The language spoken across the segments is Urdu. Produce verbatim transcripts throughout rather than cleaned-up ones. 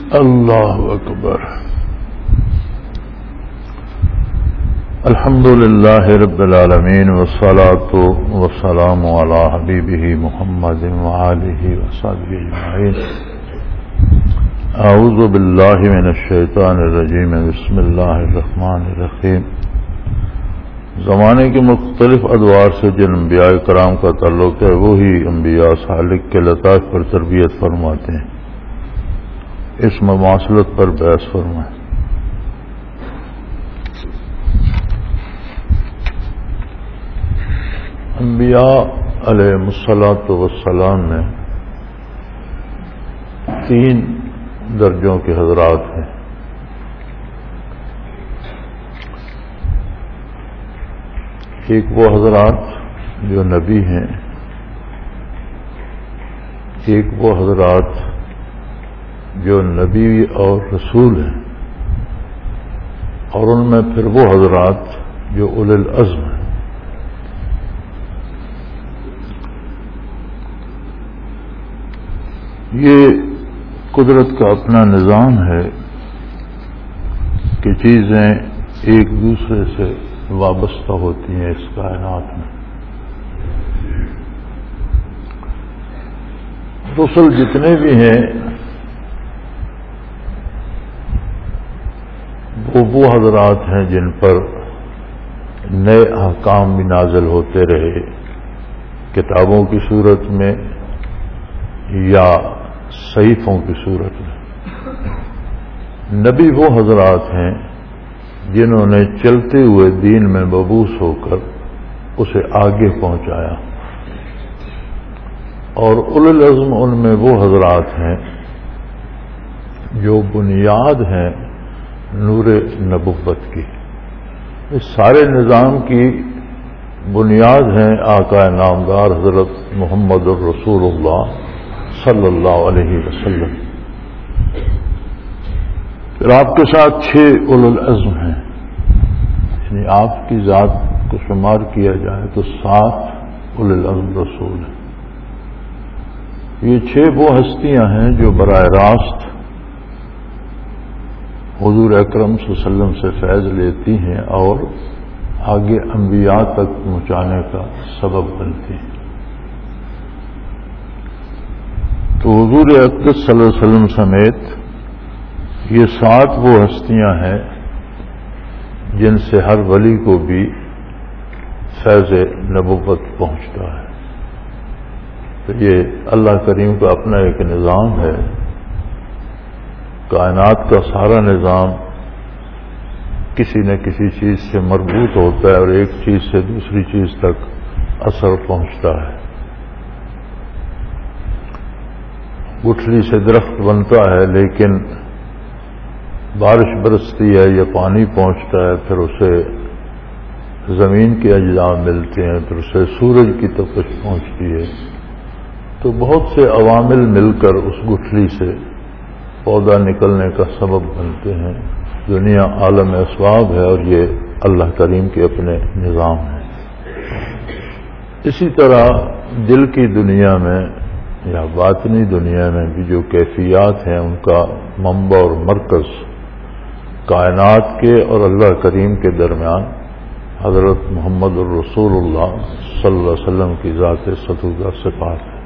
اللہ اکبر۔ الحمد للہ رب العالمین والصلاة والسلام علی حبیبہ محمد وآلہ وصحبہ اجمعین۔ اعوذ باللہ من الشیطان الرجیم، بسم اللہ الرحمن الرحیم۔ زمانے کے مختلف ادوار سے جن انبیاء کرام کا تعلق ہے وہی انبیاء صالح کے لطائف پر تربیت فرماتے ہیں۔ اس مماثلت پر بحث فرمائیں۔ انبیاء علیہ الصلاۃ والسلام میں تین درجوں کے حضرات ہیں۔ ایک وہ حضرات جو نبی ہیں، ایک وہ حضرات جو نبی اور رسول ہیں، اور ان میں پھر وہ حضرات جو اولی العزم ہیں۔ یہ قدرت کا اپنا نظام ہے کہ چیزیں ایک دوسرے سے وابستہ ہوتی ہیں اس کائنات میں۔ رسل جتنے بھی ہیں وہ وہ حضرات ہیں جن پر نئے احکام بھی نازل ہوتے رہے، کتابوں کی صورت میں یا صحیفوں کی صورت میں۔ نبی وہ حضرات ہیں جنہوں نے چلتے ہوئے دین میں مبعوث ہو کر اسے آگے پہنچایا، اور اولی العزم ان میں وہ حضرات ہیں جو بنیاد ہیں نور نبوت کی۔ اس سارے نظام کی بنیاد ہیں آقا نامدار حضرت محمد الرسول اللہ صلی اللہ علیہ وسلم۔ پھر آپ کے ساتھ چھ اولو العزم ہیں، یعنی آپ کی ذات کو شمار کیا جائے تو سات اولو العزم رسول ہیں۔ یہ چھ وہ ہستیاں ہیں جو براہ راست حضور اکرم صلی اللہ علیہ وسلم سے فیض لیتی ہیں اور آگے انبیاء تک پہنچانے کا سبب بنتی ہیں۔ تو حضور اقدس صلی اللہ علیہ وسلم سمیت یہ سات وہ ہستیاں ہیں جن سے ہر ولی کو بھی فیض نبوت پہنچتا ہے۔ تو یہ اللہ کریم کا اپنا ایک نظام ہے۔ کائنات کا سارا نظام کسی نہ کسی چیز سے مربوط ہوتا ہے اور ایک چیز سے دوسری چیز تک اثر پہنچتا ہے۔ گٹھلی سے درخت بنتا ہے، لیکن بارش برستی ہے یا پانی پہنچتا ہے، پھر اسے زمین کے اجزاء ملتے ہیں، پھر اسے سورج کی تپش پہنچتی ہے۔ تو بہت سے عوامل مل کر اس گٹھلی سے پودا نکلنے کا سبب بنتے ہیں۔ دنیا عالم اسباب ہے اور یہ اللہ کریم کے اپنے نظام ہیں۔ اسی طرح دل کی دنیا میں یا باطنی دنیا میں بھی جو کیفیات ہیں ان کا منبع اور مرکز کائنات کے اور اللہ کریم کے درمیان حضرت محمد الرسول اللہ صلی اللہ علیہ وسلم کی ذات ستودہ صفات ہے۔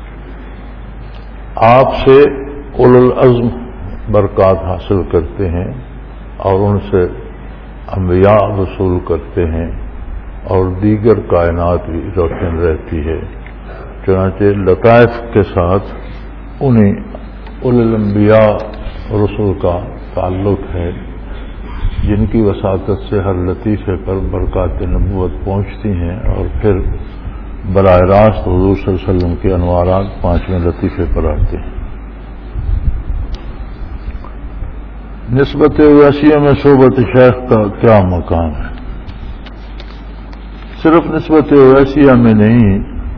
آپ سے اولو العزم برکات حاصل کرتے ہیں اور ان سے انبیاء وصول کرتے ہیں، اور دیگر کائنات بھی روشن رہتی ہے۔ چنانچہ لطائف کے ساتھ انہیں اولو الانبیاء رسول کا تعلق ہے جن کی وساطت سے ہر لطیفے پر برکات نبوت پہنچتی ہیں، اور پھر براہ راست حضور صلی اللہ علیہ وسلم کے انوارات پانچویں لطیفے پر آتے ہیں۔ نسبت ویسیہ میں صحبت شیخ کا کیا مقام ہے؟ صرف نسبت ویسیہ میں نہیں،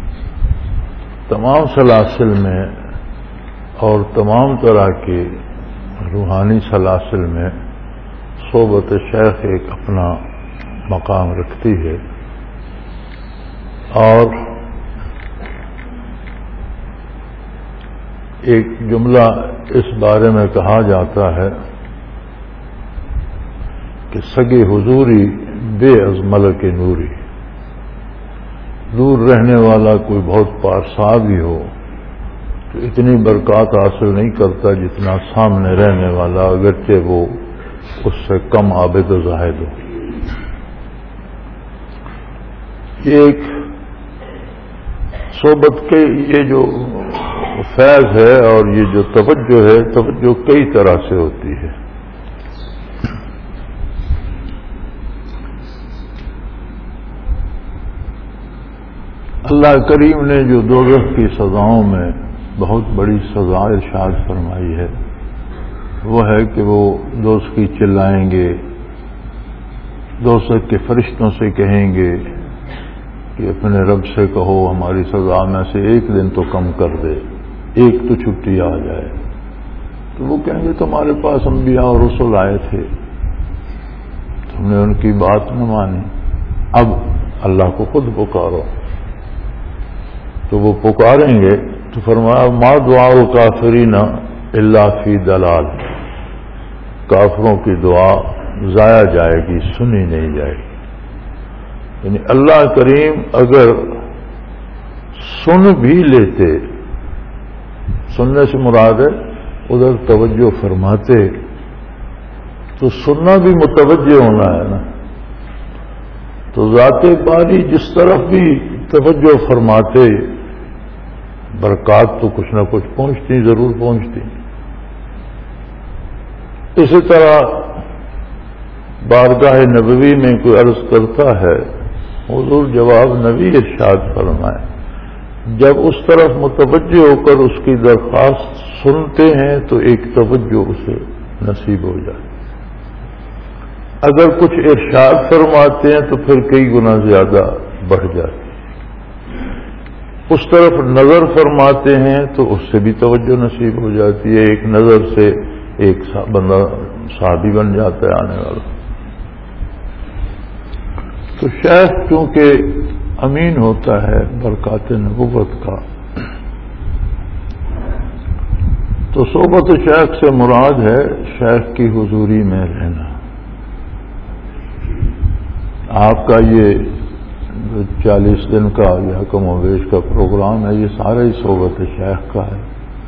تمام سلاسل میں اور تمام طرح کے روحانی سلاسل میں صحبت شیخ ایک اپنا مقام رکھتی ہے، اور ایک جملہ اس بارے میں کہا جاتا ہے کہ سگے حضوری بے از ملک نوری، دور رہنے والا کوئی بہت پارسا بھی ہو تو اتنی برکات حاصل نہیں کرتا جتنا سامنے رہنے والا، اگرچہ وہ اس سے کم عابد و زاہد ہو۔ یہ ایک صحبت کے یہ جو فیض ہے اور یہ جو توجہ ہے، توجہ کئی طرح سے ہوتی ہے۔ اللہ کریم نے جو دوزخ کی سزاؤں میں بہت بڑی سزا ارشاد فرمائی ہے وہ ہے کہ وہ دوزخی چلائیں گے، دوزخ کے فرشتوں سے کہیں گے کہ اپنے رب سے کہو ہماری سزا میں سے ایک دن تو کم کر دے، ایک تو چھٹی آ جائے۔ تو وہ کہیں گے تمہارے پاس انبیاء اور رسول آئے تھے، تم نے ان کی بات نہ مانی، اب اللہ کو خود پکارو۔ تو وہ پکاریں گے تو فرمایا ما دعاء الکافرین الا فی دلال، کافروں کی دعا ضائع جائے گی، سنی نہیں جائے گی۔ یعنی اللہ کریم اگر سن بھی لیتے، سننے سے مراد ہے ادھر توجہ فرماتے، تو سننا بھی متوجہ ہونا ہے نا، تو ذات باری جس طرف بھی توجہ فرماتے برکات تو کچھ نہ کچھ پہنچتی، ضرور پہنچتی۔ اسی طرح بارگاہ نبوی میں کوئی عرض کرتا ہے، حضور جواب نبی ارشاد فرمائے، جب اس طرف متوجہ ہو کر اس کی درخواست سنتے ہیں تو ایک توجہ اسے نصیب ہو جائے، اگر کچھ ارشاد فرماتے ہیں تو پھر کئی گنا زیادہ بڑھ جاتی، اس طرف نظر فرماتے ہیں تو اس سے بھی توجہ نصیب ہو جاتی ہے، ایک نظر سے ایک بندہ صحابی بن جاتا ہے آنے والا۔ تو شیخ چونکہ امین ہوتا ہے برکات نبوت کا، تو صحبت شیخ سے مراد ہے شیخ کی حضوری میں رہنا۔ آپ کا یہ چالیس دن کا یا کم و بیش کا پروگرام ہے، یہ سارا ہی صحبت شیخ کا ہے۔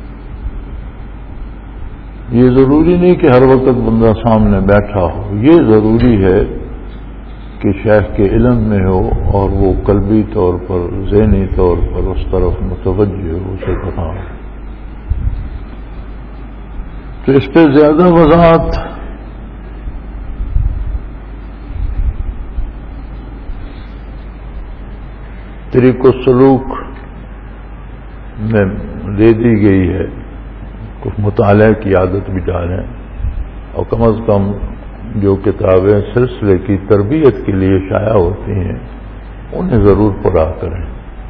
یہ ضروری نہیں کہ ہر وقت بندہ سامنے بیٹھا ہو، یہ ضروری ہے کہ شیخ کے علم میں ہو اور وہ قلبی طور پر، ذہنی طور پر اس طرف متوجہ ہو، اسے پتہ ہو۔ تو اس پہ زیادہ وضاحت طریق و سلوک میں دے دی گئی ہے، کچھ مطالعہ کی عادت بھی ڈالیں، اور کم از کم جو کتابیں سلسلے کی تربیت کے لیے شائع ہوتی ہیں انہیں ضرور پڑھا کریں۔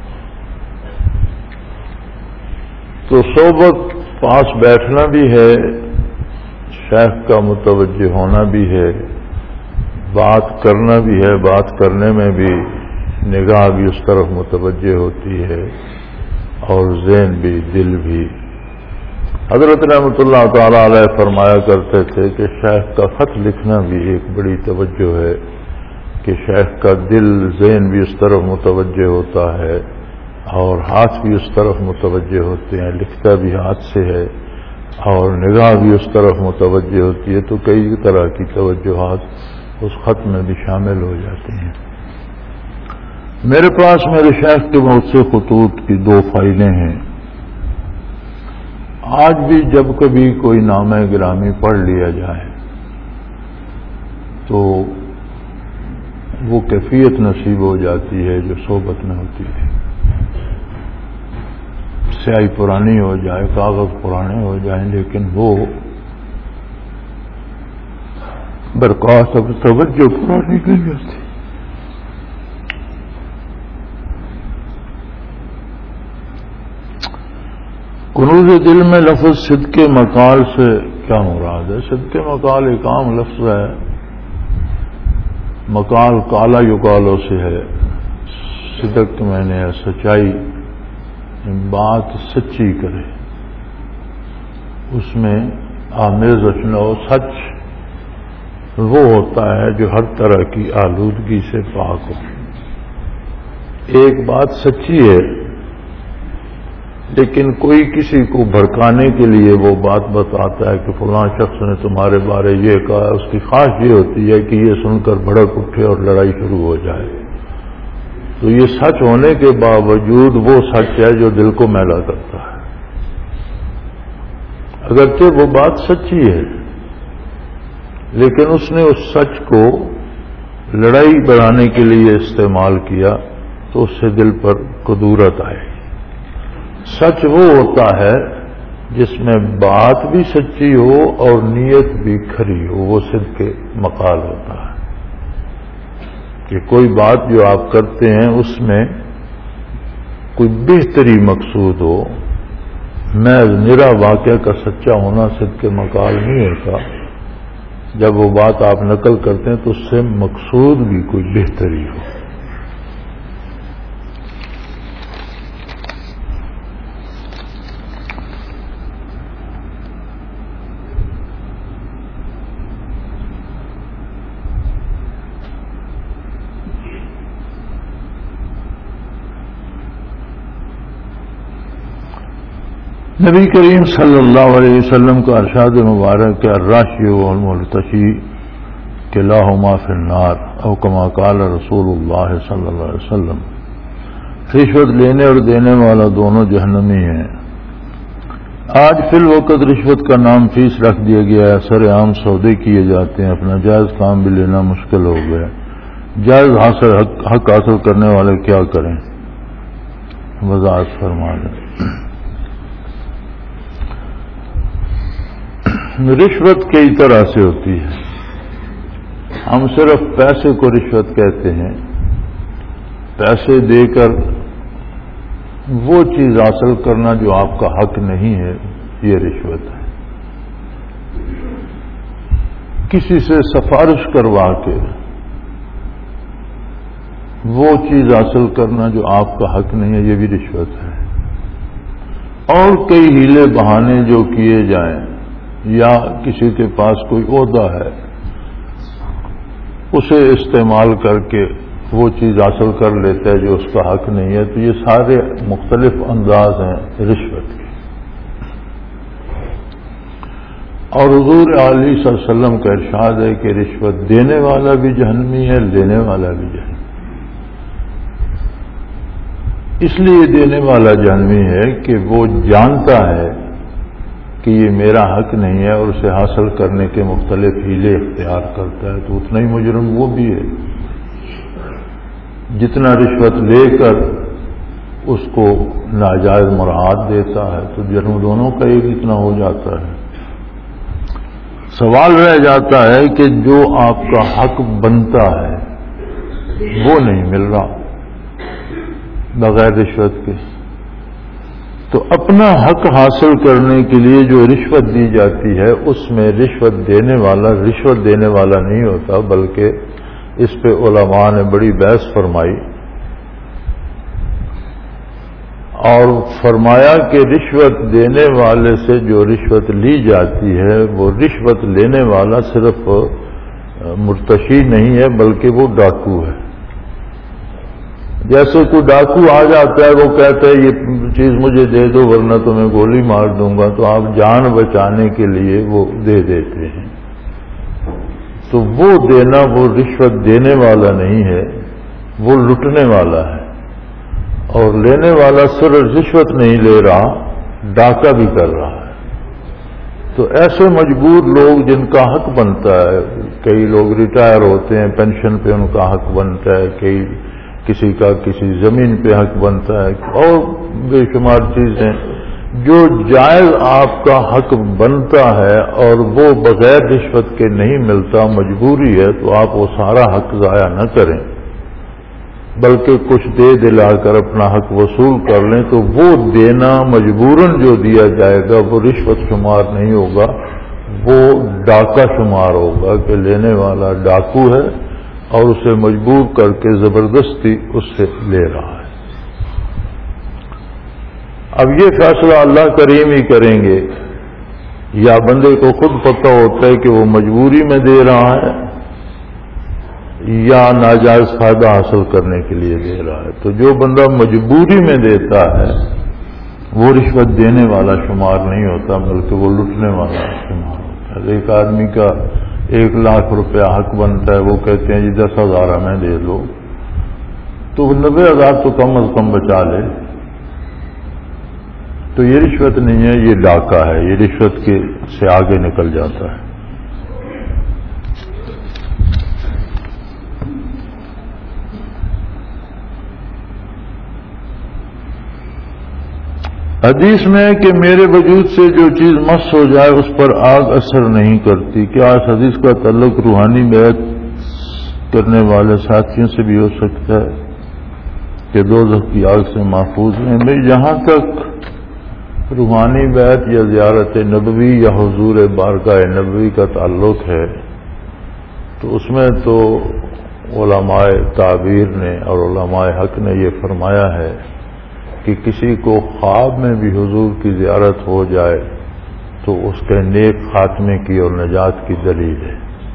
تو صحبت پاس بیٹھنا بھی ہے، شیخ کا متوجہ ہونا بھی ہے، بات کرنا بھی ہے، بات کرنے میں بھی نگاہ بھی اس طرف متوجہ ہوتی ہے اور ذہن بھی، دل بھی۔ حضرت رحمۃ اللہ تعالی علیہ فرمایا کرتے تھے کہ شیخ کا خط لکھنا بھی ایک بڑی توجہ ہے، کہ شیخ کا دل، ذہن بھی اس طرف متوجہ ہوتا ہے اور ہاتھ بھی اس طرف متوجہ ہوتے ہیں، لکھتا بھی ہاتھ سے ہے اور نگاہ بھی اس طرف متوجہ ہوتی ہے، تو کئی طرح کی توجہات اس خط میں بھی شامل ہو جاتی ہیں۔ میرے پاس میرے شیخ کے بہت سے خطوط کی دو فائلیں ہیں، آج بھی جب کبھی کوئی نامہ گرامی پڑھ لیا جائے تو وہ کیفیت نصیب ہو جاتی ہے جو صحبت میں ہوتی ہے۔ سیاہی پرانی ہو جائے، کاغذ پرانے ہو جائیں، لیکن وہ برکات اب توجہ پرانی نہیں ہوتی۔ کنوز دل میں لفظ صدق مقال سے کیا مراد ہے؟ صدق مقال ایک عام لفظ ہے، مقال کالا یقالوں سے ہے، صدق میں نے سچائی، بات سچی کرے، اس میں آمیزش نہ ہو. سچ وہ ہوتا ہے جو ہر طرح کی آلودگی سے پاک ہو. ایک بات سچی ہے لیکن کوئی کسی کو بھڑکانے کے لیے وہ بات بتاتا ہے کہ فلاں شخص نے تمہارے بارے یہ کہا، اس کی خواہش یہ ہوتی ہے کہ یہ سن کر بھڑک اٹھے اور لڑائی شروع ہو جائے. تو یہ سچ ہونے کے باوجود وہ سچ ہے جو دل کو میلا کرتا ہے. اگرچہ وہ بات سچی ہے لیکن اس نے اس سچ کو لڑائی بڑھانے کے لیے استعمال کیا تو اس سے دل پر کدورت آئے. سچ وہ ہوتا ہے جس میں بات بھی سچی ہو اور نیت بھی کھری ہو، وہ صدق مقال ہوتا ہے. کہ کوئی بات جو آپ کرتے ہیں اس میں کوئی بہتری مقصود ہو. میں نرا واقعہ کا سچا ہونا صدق مقال نہیں ہوتا. جب وہ بات آپ نقل کرتے ہیں تو اس سے مقصود بھی کوئی بہتری ہو. نبی کریم صلی اللہ علیہ وسلم کا ارشاد مبارک کہ الراشی والمرتشی کلاہما فی النار او کما قال رسول اللہ صلی اللہ علیہ وسلم. رشوت لینے اور دینے والا دونوں جہنمی ہیں. آج فی الوقت رشوت کا نام فیس رکھ دیا گیا ہے. سر عام سودے کیے جاتے ہیں. اپنا جائز کام بھی لینا مشکل ہو گیا. جائز حاصل حق, حق حاصل کرنے والے کیا کریں؟ وضاحت فرما دیں. رشوت کئی طرح سے ہوتی ہے. ہم صرف پیسے کو رشوت کہتے ہیں. پیسے دے کر وہ چیز حاصل کرنا جو آپ کا حق نہیں ہے، یہ رشوت ہے. کسی سے سفارش کروا کے وہ چیز حاصل کرنا جو آپ کا حق نہیں ہے، یہ بھی رشوت ہے. اور کئی ہیلے بہانے جو کیے جائیں، یا کسی کے پاس کوئی عہدہ ہے اسے استعمال کر کے وہ چیز حاصل کر لیتا ہے جو اس کا حق نہیں ہے، تو یہ سارے مختلف انداز ہیں رشوت کے. اور حضور علیہ صلی اللہ علیہ وسلم کا ارشاد ہے کہ رشوت دینے والا بھی جہنمی ہے، لینے والا بھی جہنمی. اس لیے دینے والا جہنمی ہے کہ وہ جانتا ہے کہ یہ میرا حق نہیں ہے اور اسے حاصل کرنے کے مختلف ہیلے اختیار کرتا ہے، تو اتنا ہی مجرم وہ بھی ہے. جتنا رشوت لے کر اس کو ناجائز مراعات دیتا ہے تو جرم دونوں کا ایک اتنا ہو جاتا ہے. سوال رہ جاتا ہے کہ جو آپ کا حق بنتا ہے وہ نہیں مل رہا بغیر رشوت کے، تو اپنا حق حاصل کرنے کے لیے جو رشوت دی جاتی ہے اس میں رشوت دینے والا رشوت دینے والا نہیں ہوتا، بلکہ اس پہ علماء نے بڑی بحث فرمائی اور فرمایا کہ رشوت دینے والے سے جو رشوت لی جاتی ہے وہ رشوت لینے والا صرف مرتشی نہیں ہے بلکہ وہ ڈاکو ہے. جیسے کوئی ڈاکو آ جاتا ہے، وہ کہتا ہے یہ چیز مجھے دے دو ورنہ تو میں گولی مار دوں گا، تو آپ جان بچانے کے لیے وہ دے دیتے ہیں. تو وہ دینا وہ رشوت دینے والا نہیں ہے، وہ لٹنے والا ہے. اور لینے والا صرف رشوت نہیں لے رہا، ڈاکہ بھی کر رہا ہے. تو ایسے مجبور لوگ جن کا حق بنتا ہے، کئی لوگ ریٹائر ہوتے ہیں، پینشن پہ ان کا حق بنتا ہے، کئی کسی کا کسی زمین پہ حق بنتا ہے، اور بے شمار چیزیں جو جائز آپ کا حق بنتا ہے اور وہ بغیر رشوت کے نہیں ملتا، مجبوری ہے، تو آپ وہ سارا حق ضائع نہ کریں بلکہ کچھ دے دلا کر اپنا حق وصول کر لیں. تو وہ دینا مجبوراً جو دیا جائے گا وہ رشوت شمار نہیں ہوگا، وہ ڈاکہ شمار ہوگا کہ لینے والا ڈاکو ہے اور اسے مجبور کر کے زبردستی اس سے لے رہا ہے. اب یہ فیصلہ اللہ کریم ہی کریں گے یا بندے کو خود پتہ ہوتا ہے کہ وہ مجبوری میں دے رہا ہے یا ناجائز فائدہ حاصل کرنے کے لیے دے رہا ہے. تو جو بندہ مجبوری میں دیتا ہے وہ رشوت دینے والا شمار نہیں ہوتا بلکہ وہ لٹنے والا شمار ہوتا ہے. ایک آدمی کا ایک لاکھ روپیہ حق بنتا ہے، وہ کہتے ہیں جی دس ہزار ہمیں دے دو، تو وہ نبے ہزار تو کم از کم بچا لے. تو یہ رشوت نہیں ہے، یہ ڈاکہ ہے، یہ رشوت کے سے آگے نکل جاتا ہے. حدیث میں ہے کہ میرے وجود سے جو چیز مس ہو جائے اس پر آگ اثر نہیں کرتی. کیا اس حدیث کا تعلق روحانی بیعت کرنے والے ساتھیوں سے بھی ہو سکتا ہے کہ دوزخ کی آگ سے محفوظ ہیں؟ بھائی جہاں تک روحانی بیعت یا زیارت نبوی یا حضور بارگاہ نبوی کا تعلق ہے تو اس میں تو علماء تعبیر نے اور علماء حق نے یہ فرمایا ہے کہ کسی کو خواب میں بھی حضور کی زیارت ہو جائے تو اس کے نیک خاتمے کی اور نجات کی دلیل ہے.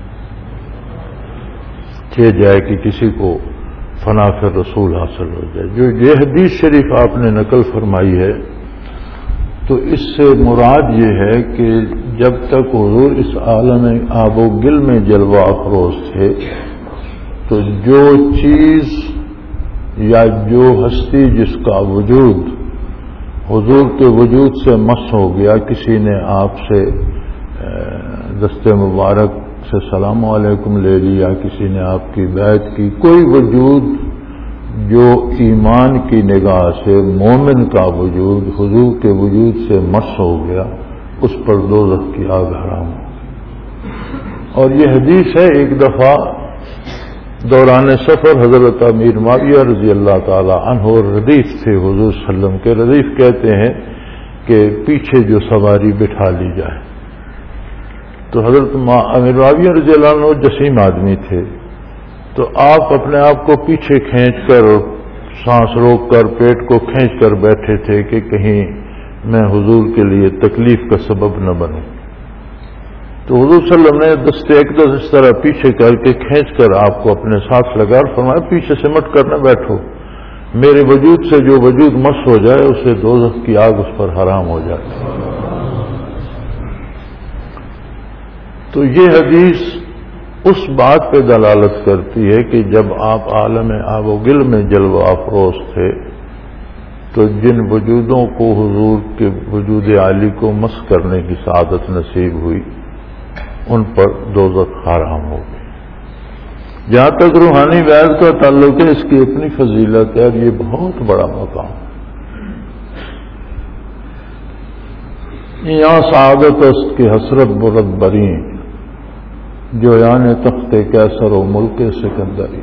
کہ جائے کہ کسی کو فنا فی رسول حاصل ہو جائے. جو یہ حدیث شریف آپ نے نقل فرمائی ہے تو اس سے مراد یہ ہے کہ جب تک حضور اس عالم آب و گل میں جلوہ افروز تھے تو جو چیز یا جو ہستی جس کا وجود حضور کے وجود سے مس ہو گیا، کسی نے آپ سے دست مبارک سے سلام علیکم لے لیا، کسی نے آپ کی بیعت کی، کوئی وجود جو ایمان کی نگاہ سے مومن کا وجود حضور کے وجود سے مس ہو گیا، اس پر دوزخ کی آگ حرام ہو. اور یہ حدیث ہے ایک دفعہ دوران سفر حضرت امیر معاویہ رضی اللہ تعالی عنہ ردیف تھے حضور صلی اللہ علیہ وسلم کے. ردیف کہتے ہیں کہ پیچھے جو سواری بٹھا لی جائے. تو حضرت امیر معاویہ رضی اللہ عنہ جسیم آدمی تھے، تو آپ اپنے آپ کو پیچھے کھینچ کر سانس روک کر پیٹ کو کھینچ کر بیٹھے تھے کہ کہیں میں حضور کے لیے تکلیف کا سبب نہ بنوں. تو حضور صلی اللہ علیہ وسلم نے دستے اقدس اس طرح پیچھے کر کے کھینچ کر آپ کو اپنے ساتھ لگا اور فرمایا پیچھے سمٹ کر نہ بیٹھو، میرے وجود سے جو وجود مس ہو جائے اسے دوزخ کی آگ اس پر حرام ہو جائے. تو یہ حدیث اس بات پہ دلالت کرتی ہے کہ جب آپ عالم آب و گل میں جلوہ افروز تھے تو جن وجودوں کو حضور کے وجود عالی کو مس کرنے کی سعادت نصیب ہوئی ان پر دوزخ حرام ہو گئی. جہاں تک روحانی بیعت کا تعلق ہے اس کی اپنی فضیلت ہے اور یہ بہت بڑا مقام. یہاں سعادت است کی حسرت برد بری جو یعنی تخت کیسر و ملک سکندری.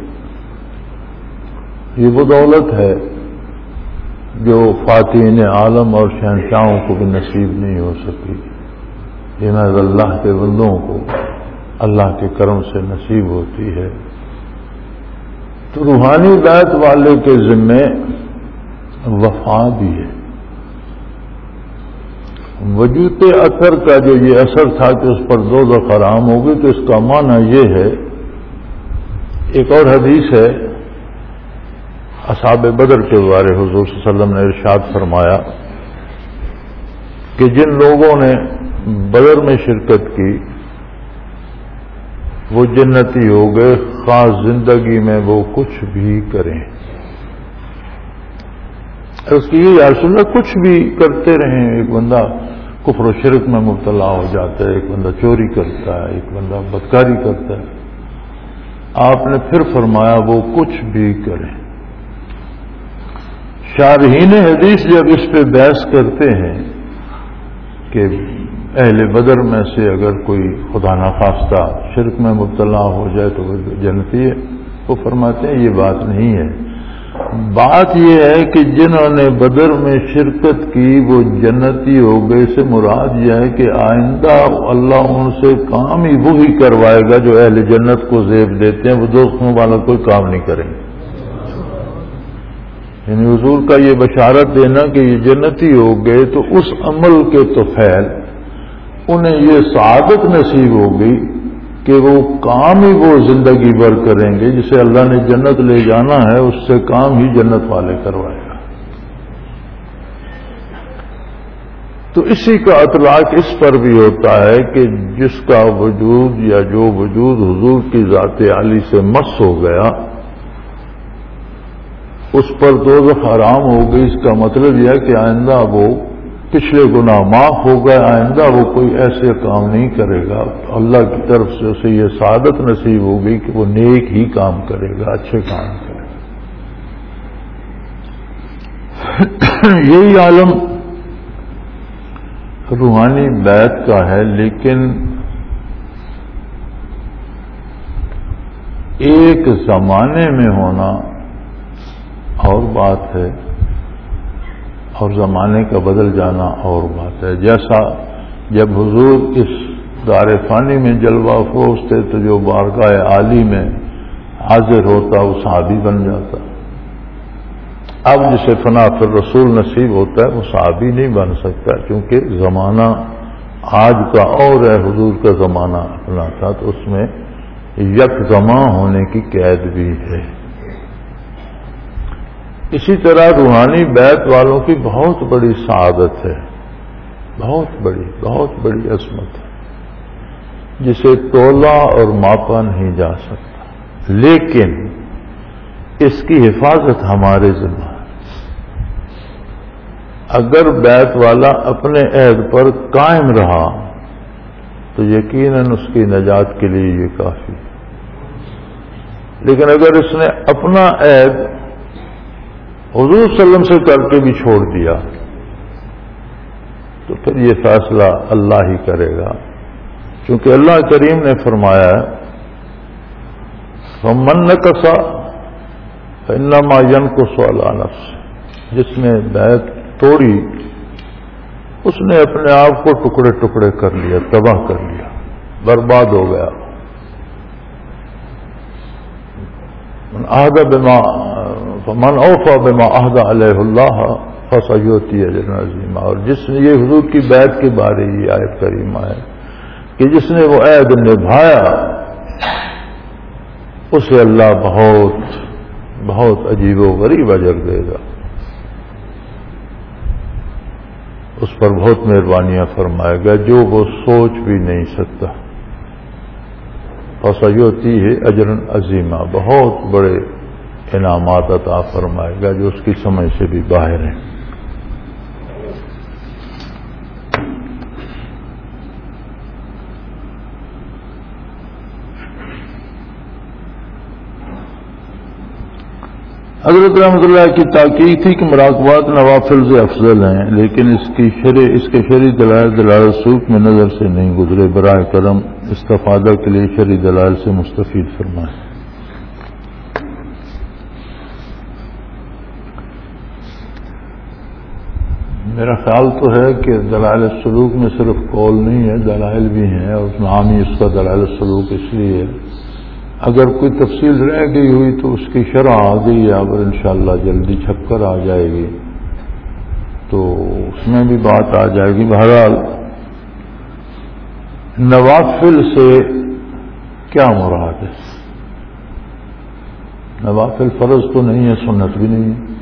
یہ وہ دولت ہے جو فاتحین عالم اور شہنشاہوں کو بھی نصیب نہیں ہو سکی. یہ محض اللہ کے بندوں کو اللہ کے کرم سے نصیب ہوتی ہے. تو روحانی بیعت والے کے ذمے وفا بھی ہے. وجود اثر کا جو یہ اثر تھا کہ اس پر دوزخ حرام ہوگی، تو اس کا معنی یہ ہے، ایک اور حدیث ہے اصحاب بدر کے بارے حضور صلی اللہ علیہ وسلم نے ارشاد فرمایا کہ جن لوگوں نے بدر میں شرکت کی وہ جنتی ہو گئے خاص زندگی میں وہ کچھ بھی کریں. اس کی یا رسول اللہ کچھ بھی کرتے رہیں. ایک بندہ کفر و شرک میں مبتلا ہو جاتا ہے، ایک بندہ چوری کرتا ہے، ایک بندہ بدکاری کرتا ہے. آپ نے پھر فرمایا وہ کچھ بھی کریں. شارحین حدیث جب اس پہ بحث کرتے ہیں کہ اہل بدر میں سے اگر کوئی خدا نخواستہ شرک میں مبتلا ہو جائے تو وہ جنتی ہے، وہ فرماتے ہیں یہ بات نہیں ہے. بات یہ ہے کہ جنہوں نے بدر میں شرکت کی وہ جنتی ہو گئے، سے مراد یہ ہے کہ آئندہ اللہ ان سے کام ہی وہی کروائے گا جو اہل جنت کو زیب دیتے ہیں، وہ دوستوں والا کوئی کام نہیں کریں گے. یعنی حضور کا یہ بشارت دینا کہ یہ جنتی ہو گئے تو اس عمل کے توفیل، انہیں یہ سعادت نصیب ہوگی کہ وہ کام ہی وہ زندگی بھر کریں گے، جسے اللہ نے جنت لے جانا ہے اس سے کام ہی جنت والے کروائے گا۔ تو اسی کا اطلاق اس پر بھی ہوتا ہے کہ جس کا وجود یا جو وجود حضور کی ذات عالی سے مس ہو گیا اس پر دوزخ حرام ہو گئی۔ اس کا مطلب یہ ہے کہ آئندہ وہ پچھلے گناہ معاف ہو گئے، آئندہ وہ کوئی ایسے کام نہیں کرے گا۔ اللہ کی طرف سے اسے یہ سعادت نصیب ہوگی کہ وہ نیک ہی کام کرے گا، اچھے کام کرے گا۔ یہی عالم روحانی بیت کا ہے، لیکن ایک زمانے میں ہونا اور بات ہے اور زمانے کا بدل جانا اور بات ہے۔ جیسا جب حضور اس دار فانی میں جلوہ افروز تھے تو جو بارگاہ عالی میں حاضر ہوتا وہ صحابی بن جاتا۔ اب جسے فنا فی الرسول نصیب ہوتا ہے وہ صحابی نہیں بن سکتا، کیونکہ زمانہ آج کا اور ہے، حضور کا زمانہ اپنا تھا، تو اس میں یک زماں ہونے کی قید بھی ہے۔ اسی طرح روحانی بیت والوں کی بہت بڑی سعادت ہے، بہت بڑی بہت بڑی عظمت ہے جسے تولا اور ماپا نہیں جا سکتا، لیکن اس کی حفاظت ہمارے ذمہ ہے۔ اگر بیت والا اپنے عہد پر قائم رہا تو یقیناً اس کی نجات کے لیے یہ کافی ہے، لیکن اگر اس نے اپنا عہد حضور صلی اللہ علیہ وسلم سے کر کے بھی چھوڑ دیا تو پھر یہ فیصلہ اللہ ہی کرے گا، کیونکہ اللہ کریم نے فرمایا ہے فَمَن نَكَثَ فَإِنَّمَا يَنكُثُ عَلَىٰ نَفْسِهِ، جس نے بیعت توڑی اس نے اپنے آپ کو ٹکڑے ٹکڑے کر لیا، تباہ کر لیا، برباد ہو گیا۔ من عہد بما فمن اوفى بما عہد علیہ اللہ فسیؤتی اجرا عظیما، اور جس نے یہ حضور کی بیعت کے بارے یہ آیت کریمہ ہے کہ جس نے وہ عہد نبھایا اسے اللہ بہت بہت عجیب و غریب اجر دے گا، اس پر بہت مہربانیاں فرمائے گا جو وہ سوچ بھی نہیں سکتا۔ فسیؤتی ہے اجرا عظیما، بہت بڑے انعامات عطا فرمائے گا جو اس کی سمجھ سے بھی باہر ہیں۔ حضرت رحمۃ اللہ کی تاکید تھی کہ مراقبات نوافل سے افضل ہیں، لیکن اس کی شرع اس کے شرعی دلائل دلالت سوق میں نظر سے نہیں گزرے۔ براہ کرم استفادہ کے لیے شرعی دلائل سے مستفید فرمائیں۔ میرا خیال تو ہے کہ دلائل السلوک میں صرف قول نہیں ہے، دلائل بھی ہیں، اور نام ہی اس کا دلائل السلوک اس لیے ہے۔ اگر کوئی تفصیل رہ گئی ہوئی تو اس کی شرح آ گئی ہے، اگر انشاءاللہ جلدی چھپ کر آ جائے گی تو اس میں بھی بات آ جائے گی۔ بہرحال نوافل سے کیا مراد ہے؟ نوافل فرض تو نہیں ہے، سنت بھی نہیں ہے،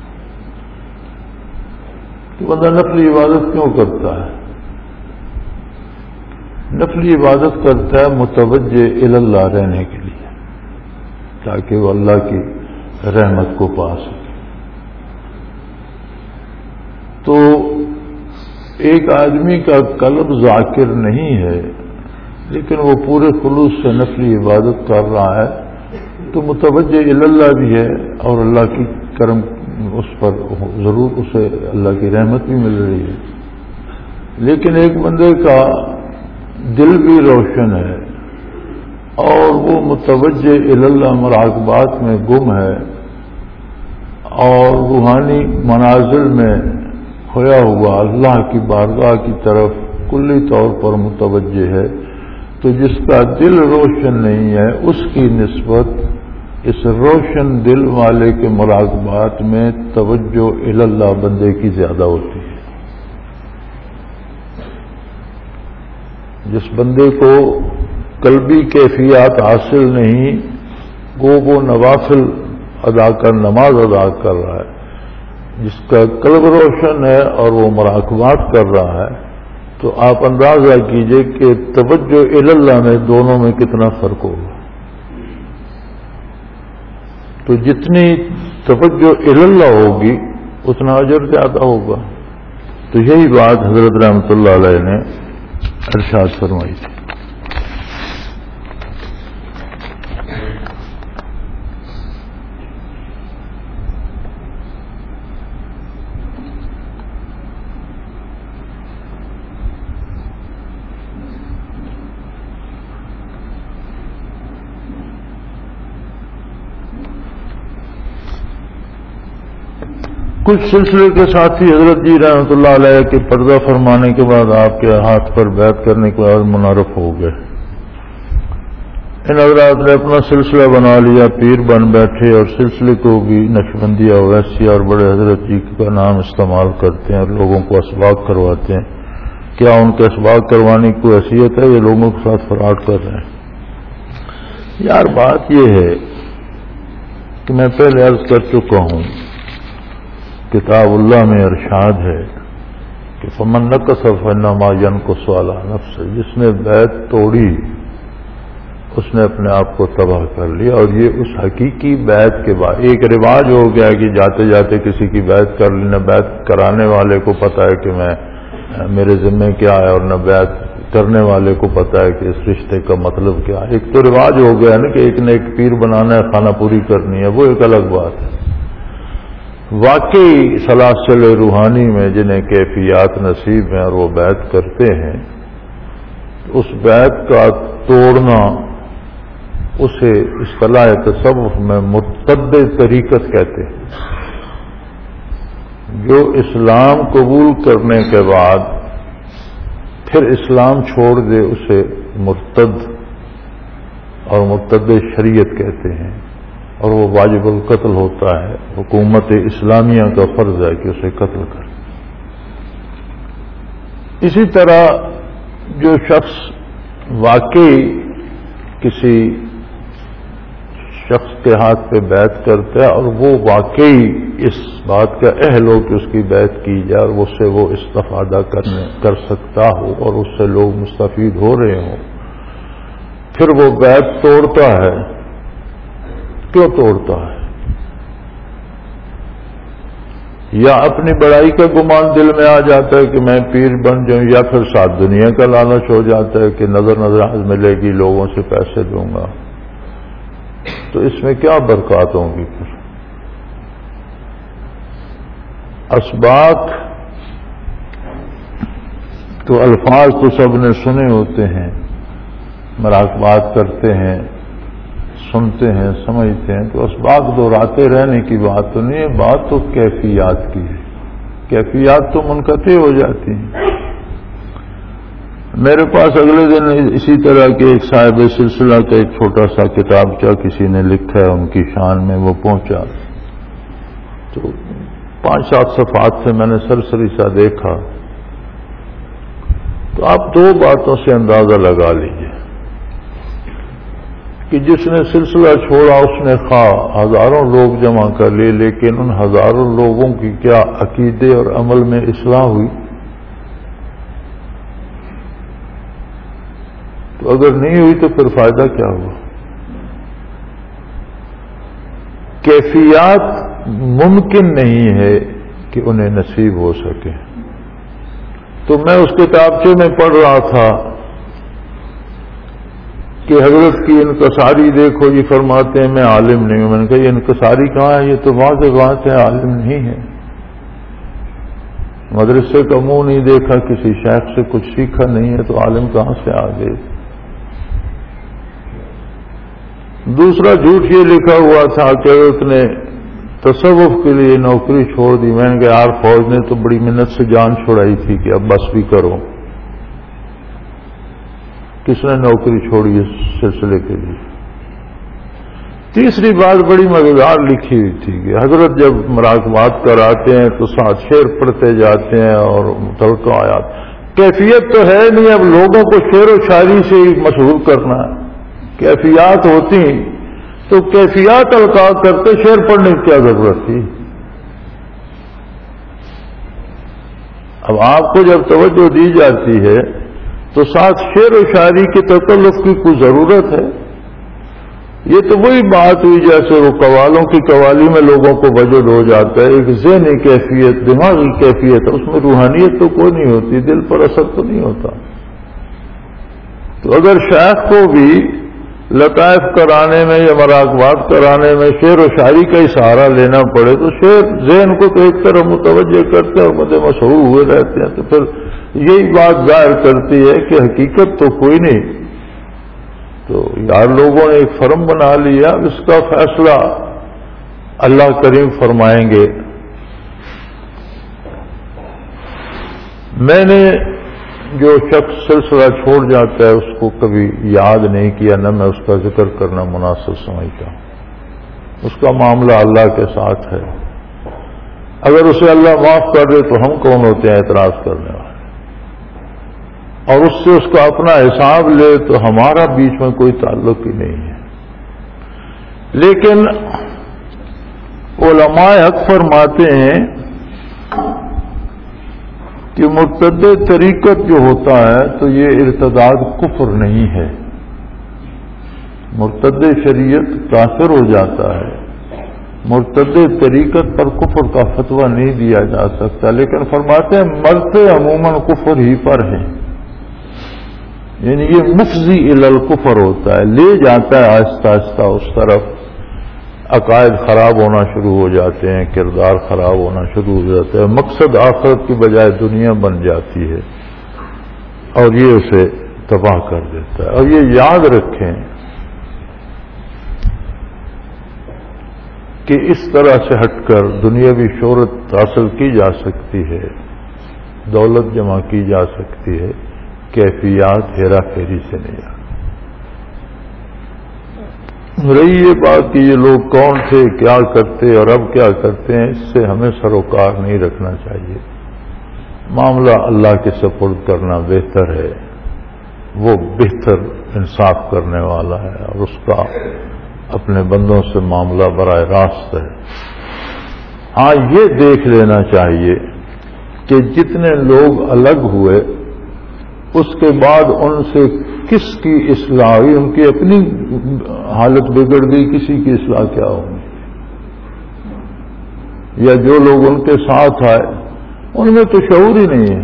تو بندہ نفلی عبادت کیوں کرتا ہے؟ نفلی عبادت کرتا ہے متوجہ الی اللہ رہنے کے لیے، تاکہ وہ اللہ کی رحمت کو پا سکے۔ تو ایک آدمی کا قلب ذاکر نہیں ہے لیکن وہ پورے خلوص سے نفلی عبادت کر رہا ہے تو متوجہ الی اللہ بھی ہے، اور اللہ کی کرم اس پر ضرور اسے اللہ کی رحمت بھی مل رہی ہے۔ لیکن ایک بندے کا دل بھی روشن ہے اور وہ متوجہ الی اللہ مراقبات میں گم ہے اور روحانی منازل میں کھویا ہوا اللہ کی بارگاہ کی طرف کلی طور پر متوجہ ہے، تو جس کا دل روشن نہیں ہے اس کی نسبت اس روشن دل والے کے مراقبات میں توجہ الی اللہ بندے کی زیادہ ہوتی ہے۔ جس بندے کو قلبی کیفیات حاصل نہیں، وہ وہ نوافل ادا کر نماز ادا کر رہا ہے، جس کا قلب روشن ہے اور وہ مراقبات کر رہا ہے، تو آپ اندازہ کیجئے کہ توجہ اللہ میں دونوں میں کتنا فرق ہوگا۔ تو جتنی توجہ اللہ ہوگی اتنا اجر زیادہ ہوگا۔ تو یہی بات حضرت رحمۃ اللہ علیہ نے ارشاد فرمائی تھی۔ کچھ سلسلے کے ساتھی حضرت جی رحمۃ اللہ علیہ کے پردہ فرمانے کے بعد آپ کے ہاتھ پر بیعت کرنے کے بعد منعرف ہو گئے۔ ان حضرات نے اپنا سلسلہ بنا لیا، پیر بن بیٹھے، اور سلسلے کو بھی نقشبندی اویسی اور بڑے حضرت جی کا نام استعمال کرتے ہیں اور لوگوں کو اسباق کرواتے ہیں۔ کیا ان کے اسباق کروانے کی کوئی حیثیت ہے؟ یہ لوگوں کے ساتھ فراڈ کر رہے ہیں۔ یار بات یہ ہے کہ میں پہلے عرض کر چکا ہوں، کتاب اللہ میں ارشاد ہے کہ فمن نقص فانما ينقص على نفسه، جس نے بیعت توڑی اس نے اپنے آپ کو تباہ کر لیا۔ اور یہ اس حقیقی بیعت کے بعد ایک رواج ہو گیا کہ جاتے جاتے کسی کی بیعت کر لینا، بیعت کرانے والے کو پتہ ہے کہ میں میرے ذمے کیا ہے، اور نہ بیعت کرنے والے کو پتہ ہے کہ اس رشتے کا مطلب کیا ہے۔ ایک تو رواج ہو گیا نا کہ ایک نے ایک پیر بنانا ہے، خانہ پوری کرنی ہے، وہ ایک الگ بات ہے۔ واقعی سلاسل روحانی میں جنہیں کیفیات نصیب ہیں اور وہ بیعت کرتے ہیں، اس بیعت کا توڑنا اسے اصطلاح تصوف میں مرتد طریقت کہتے ہیں۔ جو اسلام قبول کرنے کے بعد پھر اسلام چھوڑ دے اسے مرتد اور مرتد شریعت کہتے ہیں، اور وہ واجب القتل ہوتا ہے۔ حکومت اسلامیہ کا فرض ہے کہ اسے قتل کرے۔ اسی طرح جو شخص واقعی کسی شخص کے ہاتھ پہ بیعت کرتا ہے اور وہ واقعی اس بات کا اہل ہو کہ اس کی بیعت کی جائے اور اس سے وہ استفادہ کرنے کر سکتا ہو اور اس سے لوگ مستفید ہو رہے ہوں، پھر وہ بیعت توڑتا ہے۔ کیوں توڑتا ہے؟ یا اپنی بڑائی کا گمان دل میں آ جاتا ہے کہ میں پیر بن جاؤں، یا پھر ساتھ دنیا کا لالچ ہو جاتا ہے کہ نظر نظر ملے گی، لوگوں سے پیسے دوں گا۔ تو اس میں کیا برکات ہوں گی؟ پھر اسباق تو الفاظ تو سب نے سنے ہوتے ہیں، مراقبات کرتے ہیں، سنتے ہیں، سمجھتے ہیں، تو اسباق دہراتے رہنے کی بات تو نہیں ہے، بات تو کیفیات کی ہے۔ کیفیات تو منقطع ہو جاتی ہیں۔ میرے پاس اگلے دن اسی طرح کے ایک صاحب سلسلہ کا ایک چھوٹا سا کتابچہ کسی نے لکھا ہے ان کی شان میں، وہ پہنچا تو پانچ سات صفحات سے میں نے سرسری سا دیکھا، تو آپ دو باتوں سے اندازہ لگا لیجئے کہ جس نے سلسلہ چھوڑا اس نے خواہ ہزاروں لوگ جمع کر لیے، لیکن ان ہزاروں لوگوں کی کیا عقیدے اور عمل میں اصلاح ہوئی؟ تو اگر نہیں ہوئی تو پھر فائدہ کیا ہوا؟ کیفیات ممکن نہیں ہے کہ انہیں نصیب ہو سکے۔ تو میں اس کتابچے میں پڑھ رہا تھا کہ حضرت کی انکساری دیکھو، یہ فرماتے ہیں میں عالم نہیں ہوں۔ میں نے کہا یہ انکساری کہاں ہے؟ یہ تو واضح بات ہے عالم نہیں ہے۔ مدرسے کا منہ نہیں دیکھا، کسی شیخ سے کچھ سیکھا نہیں ہے، تو عالم کہاں سے آ گئے؟ دوسرا جھوٹ یہ لکھا ہوا تھا کہ حضرت نے تصوف کے لیے نوکری چھوڑ دی۔ میں نے کہا یار فوج نے تو بڑی منت سے جان چھڑائی تھی کہ اب بس بھی کرو۔ کس نے نوکری چھوڑی اس سلسلے کے لیے؟ تیسری بات بڑی مزیدار لکھی ہوئی تھی کہ حضرت جب مراقبات کراتے ہیں تو ساتھ شعر پڑھتے جاتے ہیں اور متعلقہ آیات، کیفیت تو ہے نہیں، اب لوگوں کو شعر و شاعری سے ہی مشہور کرنا ہے. کیفیات ہوتی تو کیفیات القاء کرتے، شعر پڑھنے کی کیا ضرورت تھی؟ اب آپ کو جب توجہ دی جاتی ہے تو ساتھ شعر و شاعری کے تکلف کی کوئی ضرورت ہے؟ یہ تو وہی بات ہوئی جیسے وہ قوالوں کی قوالی میں لوگوں کو وجد ہو جاتا ہے، ایک ذہنی کیفیت، دماغی کیفیت، اس میں روحانیت تو کوئی نہیں ہوتی، دل پر اثر تو نہیں ہوتا. تو اگر شیخ کو بھی لطائف کرانے میں یا مراقبات کرانے میں شعر و شاعری کا ہی سہارا لینا پڑے تو شعر ذہن کو تو ایک طرف متوجہ کرتے ہیں اور مدے مشہور ہوئے رہتے ہیں، تو پھر یہی بات ظاہر کرتی ہے کہ حقیقت تو کوئی نہیں. تو یار لوگوں نے ایک فرم بنا لیا، اس کا فیصلہ اللہ کریم فرمائیں گے. میں نے جو شخص سلسلہ چھوڑ جاتا ہے اس کو کبھی یاد نہیں کیا، نہ میں اس کا ذکر کرنا مناسب سمجھتا ہوں. اس کا معاملہ اللہ کے ساتھ ہے. اگر اسے اللہ معاف کر دے تو ہم کون ہوتے ہیں اعتراض کرنے والے، اور اس سے اس کا اپنا حساب لے تو ہمارا بیچ میں کوئی تعلق ہی نہیں ہے. لیکن علماء حق فرماتے ہیں کہ مرتد طریقت جو ہوتا ہے تو یہ ارتداد کفر نہیں ہے. مرتد شریعت کافر ہو جاتا ہے، مرتد طریقت پر کفر کا فتویٰ نہیں دیا جا سکتا. لیکن فرماتے ہیں مرتے عموماً کفر ہی پر ہیں، یعنی یہ مفضی الی الکفر ہوتا ہے، لے جاتا ہے آہستہ آہستہ اس طرف. عقائد خراب ہونا شروع ہو جاتے ہیں، کردار خراب ہونا شروع ہو جاتا ہے، مقصد آخرت کی بجائے دنیا بن جاتی ہے اور یہ اسے تباہ کر دیتا ہے. اور یہ یاد رکھیں کہ اس طرح سے ہٹ کر دنیاوی شہرت حاصل کی جا سکتی ہے، دولت جمع کی جا سکتی ہے، کیفیات ہیرا پھیری سے نہیں آتی. رہی یہ بات کہ یہ لوگ کون تھے، کیا کرتے اور اب کیا کرتے ہیں، اس سے ہمیں سروکار نہیں رکھنا چاہیے. معاملہ اللہ کے سپرد کرنا بہتر ہے، وہ بہتر انصاف کرنے والا ہے اور اس کا اپنے بندوں سے معاملہ براہ راست ہے. ہاں یہ دیکھ لینا چاہیے کہ جتنے لوگ الگ ہوئے اس کے بعد ان سے کس کی اصلاح ہوئی، ان کی اپنی حالت بگڑ گئی، کسی کی اصلاح کیا ہوگی؟ یا جو لوگ ان کے ساتھ آئے ان میں تو شعور ہی نہیں ہے.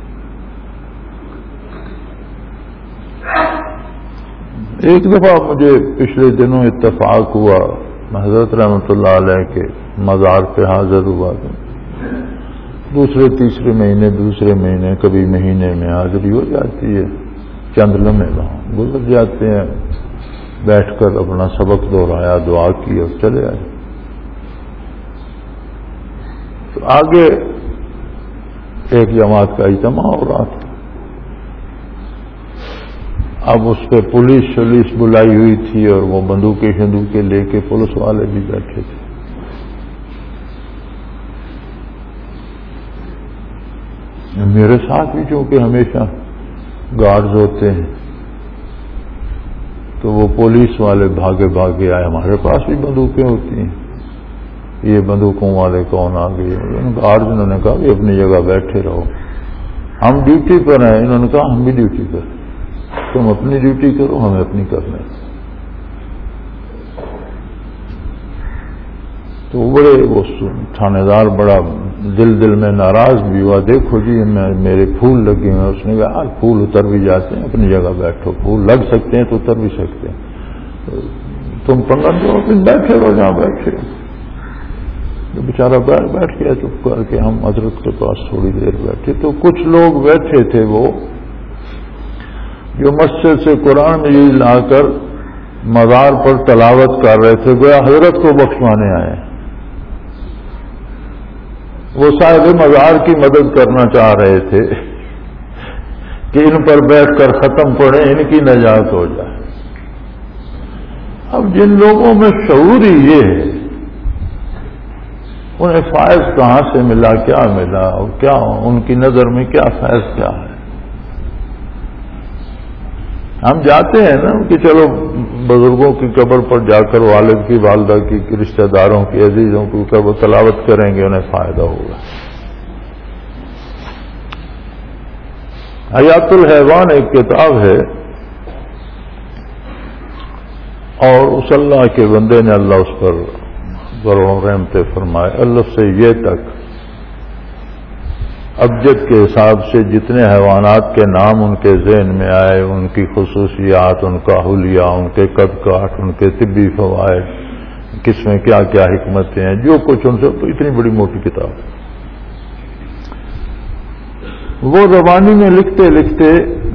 ایک دفعہ مجھے پچھلے دنوں اتفاق ہوا، حضرت رحمۃ اللہ علیہ کے مزار پہ حاضر ہوا. دوسرے تیسرے مہینے دوسرے مہینے کبھی مہینے میں حاضری ہو جاتی ہے. چند لمحے وہاں گزر جاتے ہیں، بیٹھ کر اپنا سبق دہرایا، دعا کی اور چلے آئے. تو آگے ایک جماعت کا اجتماع ہو رہا تھا. اب اس پہ پولیس شلیس بلائی ہوئی تھی اور وہ بندوقیں شندوقیں لے کے پولیس والے بھی بیٹھے تھے. میرے ساتھ بھی چونکہ ہمیشہ گارڈز ہوتے ہیں تو وہ پولیس والے بھاگے بھاگے آئے. ہمارے پاس بھی بندوقیں ہوتی ہیں، یہ بندوقوں والے کون آ گئے؟ گارڈز انہوں نے کہا کہ اپنی جگہ بیٹھے رہو، ہم ڈیوٹی پر ہیں. انہوں نے کہا ہم بھی ڈیوٹی پر، تم اپنی ڈیوٹی کرو، ہمیں اپنی کرنا ہے. تو بڑے وہ تھانے دار بڑا دل دل میں ناراض بھی ہوا. دیکھو جی میں میرے پھول لگے ہیں. اس نے کہا پھول اتر بھی جاتے ہیں، اپنی جگہ بیٹھو، پھول لگ سکتے ہیں تو اتر بھی سکتے ہیں، تم پنگا دو، پھر بیٹھے رہو جہاں بیٹھے. بیچارہ بیٹھ بیٹھ گیا چپ کر کے. ہم حضرت کے پاس تھوڑی دیر بیٹھے تو کچھ لوگ بیٹھے تھے وہ جو مسجد سے قرآن مجید لا کر مزار پر تلاوت کر رہے تھے، گویا حضرت کو بخشوانے آئے. وہ صاحب مزار کی مدد کرنا چاہ رہے تھے کہ ان پر بیٹھ کر ختم پڑے، ان کی نجات ہو جائے. اب جن لوگوں میں شعور ہی یہ ہے انہیں فائز کہاں سے ملا، کیا ملا اور کیا ان کی نظر میں کیا فائز کیا ہے؟ ہم جاتے ہیں نا کہ چلو بزرگوں کی قبر پر جا کر والد کی، والدہ کی، رشتہ داروں کی، عزیزوں کی قبر تلاوت کریں گے، انہیں فائدہ ہوگا۔ حیات الحیوان ایک کتاب ہے، اور اس اللہ کے بندے نے اللہ اس پر کروڑوں رحمتیں فرمائے، اللہ سے یہ تک ابجد کے حساب سے جتنے حیوانات کے نام ان کے ذہن میں آئے، ان کی خصوصیات، ان کا حلیہ، ان کے قد کاٹ، ان کے طبی فوائد، کس میں کیا کیا حکمتیں ہیں، جو کچھ ان سے، تو اتنی بڑی موٹی کتاب۔ وہ زبانی میں لکھتے لکھتے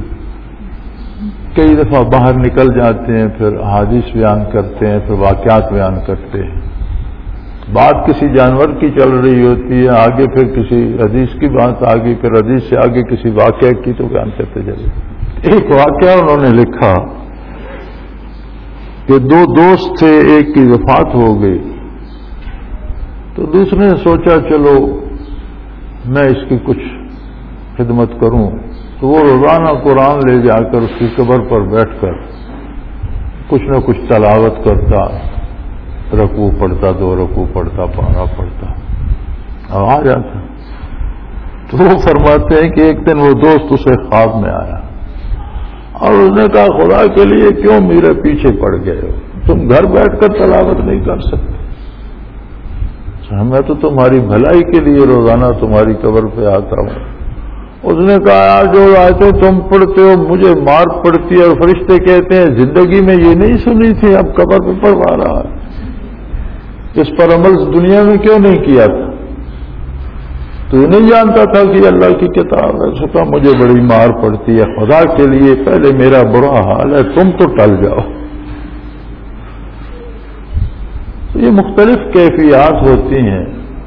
کئی دفعہ باہر نکل جاتے ہیں، پھر احادیث بیان کرتے ہیں، پھر واقعات بیان کرتے ہیں۔ بات کسی جانور کی چل رہی ہوتی ہے، آگے پھر کسی حدیث کی بات آگے، پھر حدیث سے آگے کسی واقعہ کی، تو بیان کرتے چلے۔ ایک واقعہ انہوں نے لکھا کہ دو دوست تھے، ایک کی وفات ہو گئی، تو دوسرے نے سوچا چلو میں اس کی کچھ خدمت کروں، تو وہ روزانہ قرآن لے جا کر اس کی قبر پر بیٹھ کر کچھ نہ کچھ تلاوت کرتا، رکوع پڑھتا، دو رکوع پڑھتا، پارا پڑھتا، اب آ جاتا۔ تو وہ فرماتے ہیں کہ ایک دن وہ دوست اسے خواب میں آیا اور اس نے کہا خدا کے لیے کیوں میرے پیچھے پڑ گئے ہو، تم گھر بیٹھ کر تلاوت نہیں کر سکتے؟ میں تو تمہاری بھلائی کے لیے روزانہ تمہاری قبر پہ آتا ہوں۔ اس نے کہا جو آیتیں تم پڑھتے ہو مجھے مار پڑتی ہے، اور فرشتے کہتے ہیں زندگی میں یہ نہیں سنی تھی، اب قبر پہ پڑھوا رہا ہے، اس پر عمل دنیا میں کیوں نہیں کیا تھا؟ تو یہ نہیں جانتا تھا کہ اللہ کی کتاب ہے؟ سکا مجھے بڑی مار پڑتی ہے، خدا کے لیے پہلے میرا برا حال ہے، تم تو ٹل جاؤ۔ تو یہ مختلف کیفیات ہوتی ہیں۔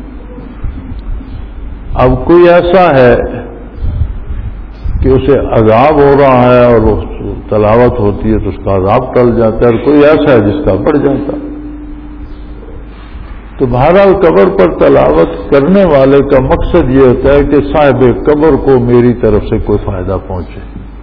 اب کوئی ایسا ہے کہ اسے عذاب ہو رہا ہے اور تلاوت ہوتی ہے تو اس کا عذاب ٹل جاتا ہے، اور کوئی ایسا ہے جس کا بڑھ جاتا ہے۔ تو بہرحال قبر پر تلاوت کرنے والے کا مقصد یہ ہوتا ہے کہ صاحب قبر کو میری طرف سے کوئی فائدہ پہنچے،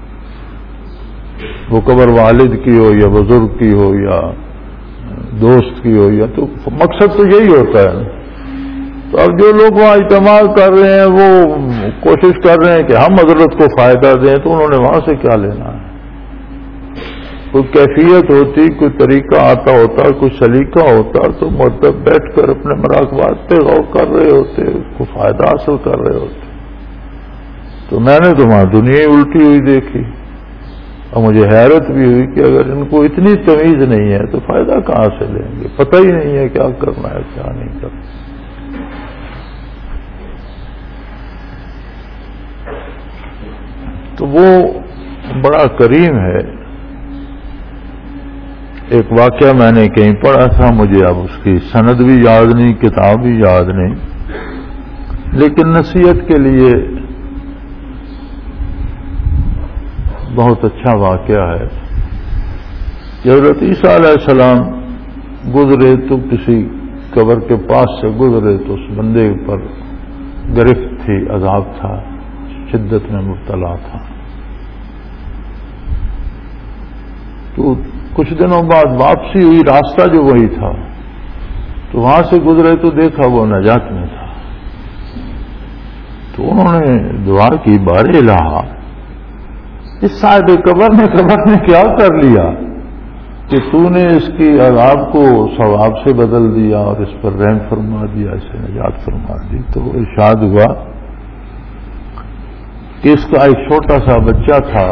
وہ قبر والد کی ہو یا بزرگ کی ہو یا دوست کی ہو، یا تو مقصد تو یہی ہوتا ہے۔ تو اب جو لوگ وہاں اجتماع کر رہے ہیں وہ کوشش کر رہے ہیں کہ ہم حضرت کو فائدہ دیں، تو انہوں نے وہاں سے کیا لینا ہے؟ کوئی کیفیت ہوتی، کوئی طریقہ آتا ہوتا، کوئی سلیقہ ہوتا، تو مدت بیٹھ کر اپنے مراقبات پہ غور کر رہے ہوتے، اس کو فائدہ حاصل کر رہے ہوتے۔ تو میں نے تو وہاں دنیا ہی الٹی ہوئی دیکھی، اور مجھے حیرت بھی ہوئی کہ اگر ان کو اتنی تمیز نہیں ہے تو فائدہ کہاں سے لیں گے؟ پتہ ہی نہیں ہے کیا کرنا ہے کیا نہیں کرنا۔ تو وہ بڑا کریم ہے۔ ایک واقعہ میں نے کہیں پڑھا تھا، مجھے اب اس کی سند بھی یاد نہیں، کتاب بھی یاد نہیں، لیکن نصیحت کے لیے بہت اچھا واقعہ ہے کہ حضرت عیسیٰ علیہ السلام گزرے تو کسی قبر کے پاس سے گزرے تو اس بندے پر گرفت تھی، عذاب تھا، شدت میں مبتلا تھا۔ تو کچھ دنوں بعد واپسی ہوئی، راستہ جو وہی تھا، تو وہاں سے گزرے تو دیکھا وہ نجات میں تھا۔ تو انہوں نے دعا کی، بارے الہ، اس صاحب قبر نے قبر نے کیا کر لیا کہ تو نے اس کی عذاب کو ثواب سے بدل دیا اور اس پر رحم فرما دیا، اسے نجات فرما دی۔ تو ارشاد ہوا کہ اس کا ایک چھوٹا سا بچہ تھا،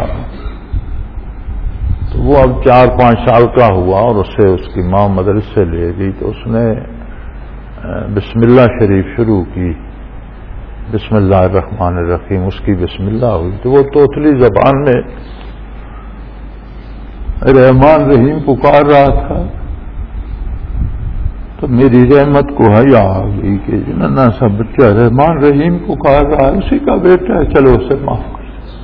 تو وہ اب چار پانچ سال کا ہوا اور اسے اس کی ماں مدرسے لے گئی، تو اس نے بسم اللہ شریف شروع کی، بسم اللہ الرحمن الرحیم، اس کی بسم اللہ ہوئی، تو وہ توتلی زبان میں رحمان رحیم پکار رہا تھا۔ تو میری رحمت کو حیا آ گئی کہ ننا سا بچہ رحمان رحیم پکار رہا ہے، اسی کا بیٹا ہے، چلو اسے معاف کر۔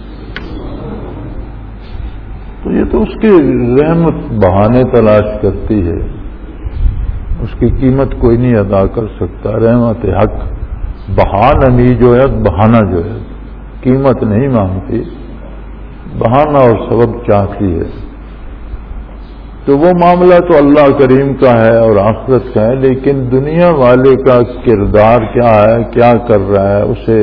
تو یہ تو اس کی رحمت بہانے تلاش کرتی ہے، اس کی قیمت کوئی نہیں ادا کر سکتا۔ رحمت حق بہانہ جو ہے، بہانہ جو ہے قیمت نہیں مانگتی، بہانہ اور سبب چاہتی ہے، تو وہ معاملہ تو اللہ کریم کا ہے اور آخرت کا ہے، لیکن دنیا والے کا کردار کیا ہے، کیا کر رہا ہے، اسے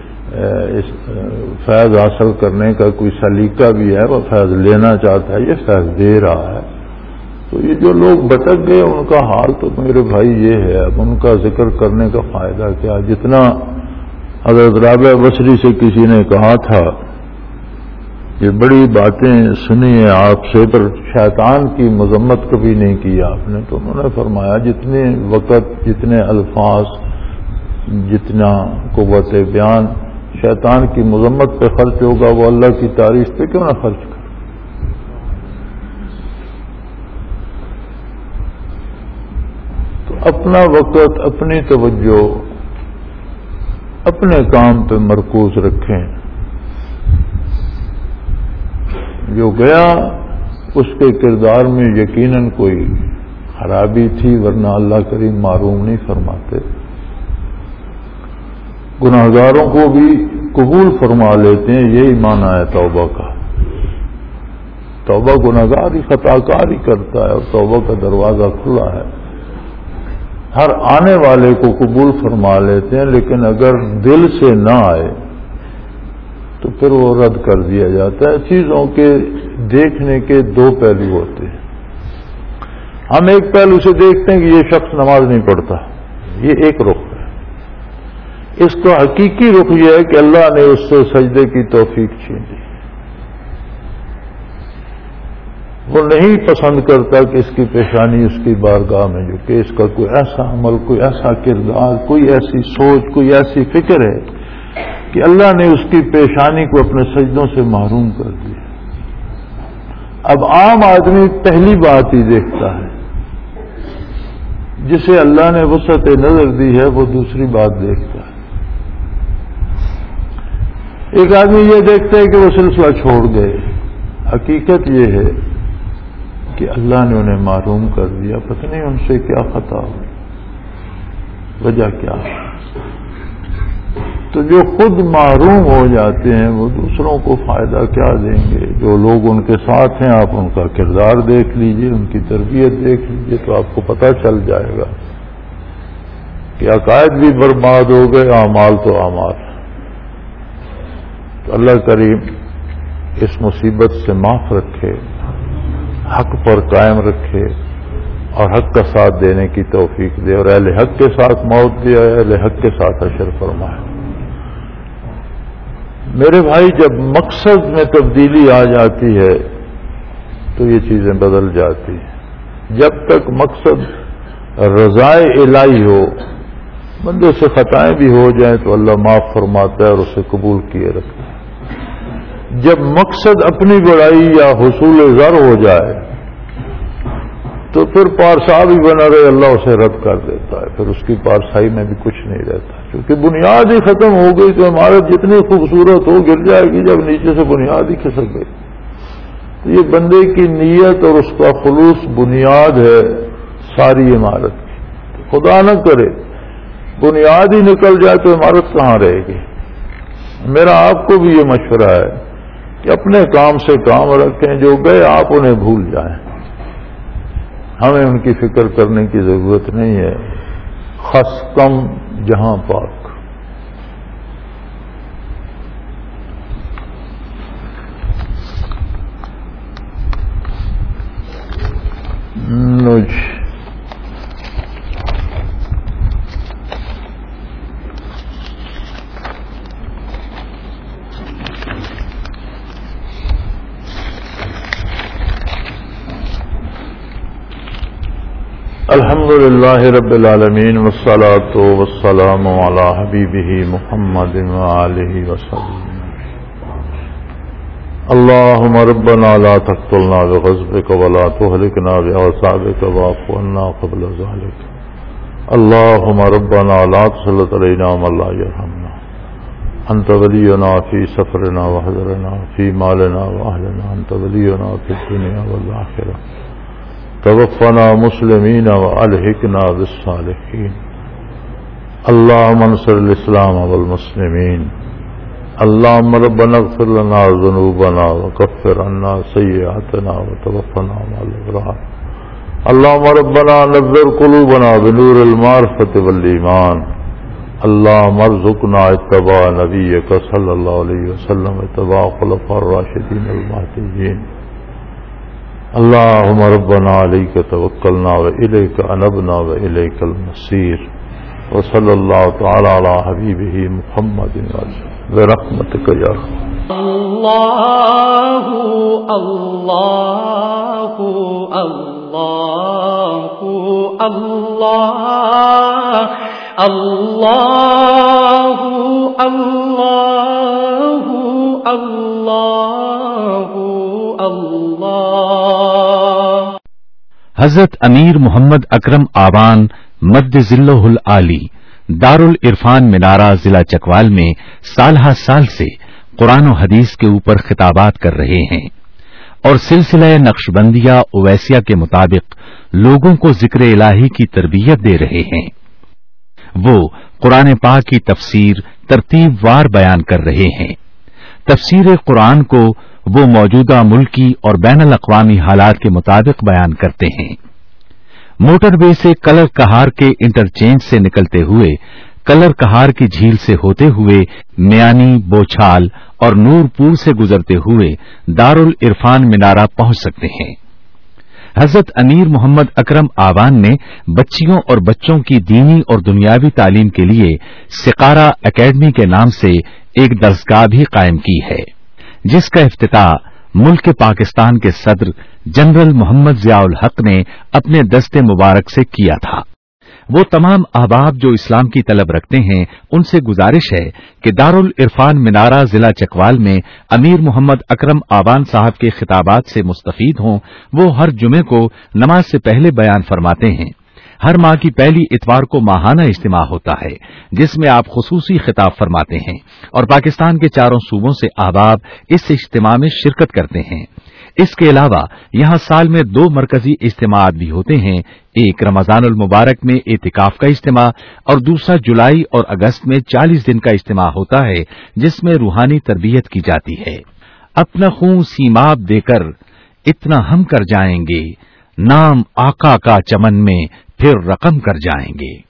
فیض حاصل کرنے کا کوئی سلیقہ بھی ہے، وہ فیض لینا چاہتا ہے، یہ فیض دے رہا ہے۔ تو یہ جو لوگ بھٹک گئے ان کا حال تو میرے بھائی یہ ہے، اب ان کا ذکر کرنے کا فائدہ کیا؟ جتنا حضرت رابعہ بصری سے کسی نے کہا تھا یہ بڑی باتیں سنی ہیں آپ سے، پر شیطان کی مذمت کبھی نہیں کی آپ نے، تو انہوں نے فرمایا جتنے وقت، جتنے الفاظ، جتنا قوت بیان شیطان کی مذمت پہ خرچ ہوگا وہ اللہ کی تعریف پہ کیوں نہ خرچ کرے؟ تو اپنا وقت، اپنی توجہ اپنے کام پہ مرکوز رکھیں۔ جو گیا اس کے کردار میں یقیناً کوئی خرابی تھی، ورنہ اللہ کریم معروم نہیں فرماتے۔ گناہگاروں کو بھی قبول فرما لیتے ہیں، یہی معنی ہے توبہ کا۔ توبہ گناہگار ہی خطا کار ہی کرتا ہے اور توبہ کا دروازہ کھلا ہے، ہر آنے والے کو قبول فرما لیتے ہیں، لیکن اگر دل سے نہ آئے تو پھر وہ رد کر دیا جاتا ہے۔ چیزوں کے دیکھنے کے دو پہلو ہوتے ہیں۔ ہم ایک پہلو سے دیکھتے ہیں کہ یہ شخص نماز نہیں پڑھتا، یہ ایک رخ ہے۔ اس کا حقیقی رخ یہ ہے کہ اللہ نے اس سے سجدے کی توفیق چھین لی۔ وہ نہیں پسند کرتا کہ اس کی پیشانی اس کی بارگاہ میں جو کہ اس کا کوئی ایسا عمل، کوئی ایسا کردار، کوئی ایسی سوچ، کوئی ایسی فکر ہے کہ اللہ نے اس کی پیشانی کو اپنے سجدوں سے محروم کر دیا۔ اب عام آدمی پہلی بات ہی دیکھتا ہے، جسے اللہ نے وسعت نظر دی ہے وہ دوسری بات دیکھتا ہے۔ ایک آدمی یہ دیکھتا ہے کہ وہ سلسلہ چھوڑ گئے، حقیقت یہ ہے کہ اللہ نے انہیں محروم کر دیا، پتہ نہیں ان سے کیا خطا ہوئی، وجہ کیا ہے۔ تو جو خود محروم ہو جاتے ہیں وہ دوسروں کو فائدہ کیا دیں گے؟ جو لوگ ان کے ساتھ ہیں آپ ان کا کردار دیکھ لیجئے، ان کی تربیت دیکھ لیجئے، تو آپ کو پتہ چل جائے گا کہ عقائد بھی برباد ہو گئے، اعمال تو اعمال۔ تو اللہ کریم اس مصیبت سے معاف رکھے، حق پر قائم رکھے اور حق کا ساتھ دینے کی توفیق دے، اور اہل حق کے ساتھ موت دے، اہل حق کے ساتھ حشر فرمائے۔ میرے بھائی، جب مقصد میں تبدیلی آ جاتی ہے تو یہ چیزیں بدل جاتی ہیں۔ جب تک مقصد رضائے الہی ہو، بندے سے خطائیں بھی ہو جائیں تو اللہ معاف فرماتا ہے اور اسے قبول کیے رکھتا ہے۔ جب مقصد اپنی بڑائی یا حصول زر ہو جائے تو پھر پارسا بھی بنا رہے، اللہ اسے رد کر دیتا ہے، پھر اس کی پارسائی میں بھی کچھ نہیں رہتا، کیونکہ بنیاد ہی ختم ہو گئی تو عمارت جتنی خوبصورت ہو گر جائے گی جب نیچے سے بنیاد ہی کھسک گئی۔ تو یہ بندے کی نیت اور اس کا خلوص بنیاد ہے ساری عمارت کی۔ خدا نہ کرے بنیاد ہی نکل جائے تو عمارت کہاں رہے گی؟ میرا آپ کو بھی یہ مشورہ ہے کہ اپنے کام سے کام رکھیں، جو گئے آپ انہیں بھول جائیں، ہمیں ان کی فکر کرنے کی ضرورت نہیں ہے۔ خس کم جہاں پاک۔ نوج الحمد للہ رب العالمین والصلاة والسلام علی حبیبہ محمد وآلہ وسلم۔ اللہم ربنا لا تقتلنا بغضبک ولا تہلکنا بعذابک واعف عنا قبل ذلک۔ اللہم ربنا لا تسلط علینا من لا یرحمنا، انت ولینا فی سفرنا وحضرنا فی مالنا واہلنا، انت ولینا فی الدنیا والآخرہ، توفنا مسلمین والحقنا بالصالحین۔ اللہم انصر الاسلام والمسلمین، اللهم ربنا اغفر لنا ذنوبنا وكفر عنا سيئاتنا وتوفنا مع الأبرار. اللهم ربنا نذر قلوبنا بنور المعرفة والإيمان. اللهم ارزقنا اتباع نبيك صلى الله عليه وسلم اتباع خلفاء الراشدين المهديين. اللهم ربنا عليك توكلنا وإليك أنبنا وإليك المصير. وصلى الله تعالى على حبيبه محمد برحمتك يا رب. اللہ اللہ اللہ اللہ اللہ اللہ اللہ اللہ. حضرت امیر محمد اکرم آوان مد ذلہ العالی دارالعرفان منارہ ضلع چکوال میں سالہ سال سے قرآن و حدیث کے اوپر خطابات کر رہے ہیں اور سلسلہ نقشبندیہ اویسیہ کے مطابق لوگوں کو ذکر الہی کی تربیت دے رہے ہیں. وہ قرآن پاک کی تفسیر ترتیب وار بیان کر رہے ہیں. تفسیر قرآن کو وہ موجودہ ملکی اور بین الاقوامی حالات کے مطابق بیان کرتے ہیں. موٹر وے سے کلر کہار کے انٹرچینج سے نکلتے ہوئے کلر کہار کی جھیل سے ہوتے ہوئے میانی، بوچھال اور نور پور سے گزرتے ہوئے دارالعرفان منارہ پہنچ سکتے ہیں. حضرت امیر محمد اکرم آوان نے بچیوں اور بچوں کی دینی اور دنیاوی تعلیم کے لیے سقارہ اکیڈمی کے نام سے ایک درسگاہ بھی قائم کی ہے، جس کا افتتاح ملک پاکستان کے صدر جنرل محمد ضیاء الحق نے اپنے دست مبارک سے کیا تھا. وہ تمام احباب جو اسلام کی طلب رکھتے ہیں ان سے گزارش ہے کہ دارالعرفان منارہ ضلع چکوال میں امیر محمد اکرم آوان صاحب کے خطابات سے مستفید ہوں. وہ ہر جمعے کو نماز سے پہلے بیان فرماتے ہیں. ہر ماہ کی پہلی اتوار کو ماہانہ اجتماع ہوتا ہے جس میں آپ خصوصی خطاب فرماتے ہیں اور پاکستان کے چاروں صوبوں سے احباب اس اجتماع میں شرکت کرتے ہیں. اس کے علاوہ یہاں سال میں دو مرکزی اجتماعات بھی ہوتے ہیں. ایک رمضان المبارک میں اعتکاف کا اجتماع اور دوسرا جولائی اور اگست میں چالیس دن کا اجتماع ہوتا ہے جس میں روحانی تربیت کی جاتی ہے. اپنا خون سیماب دے کر اتنا ہم کر جائیں گے، نام آقا کا چمن میں پھر رقم کر جائیں گے.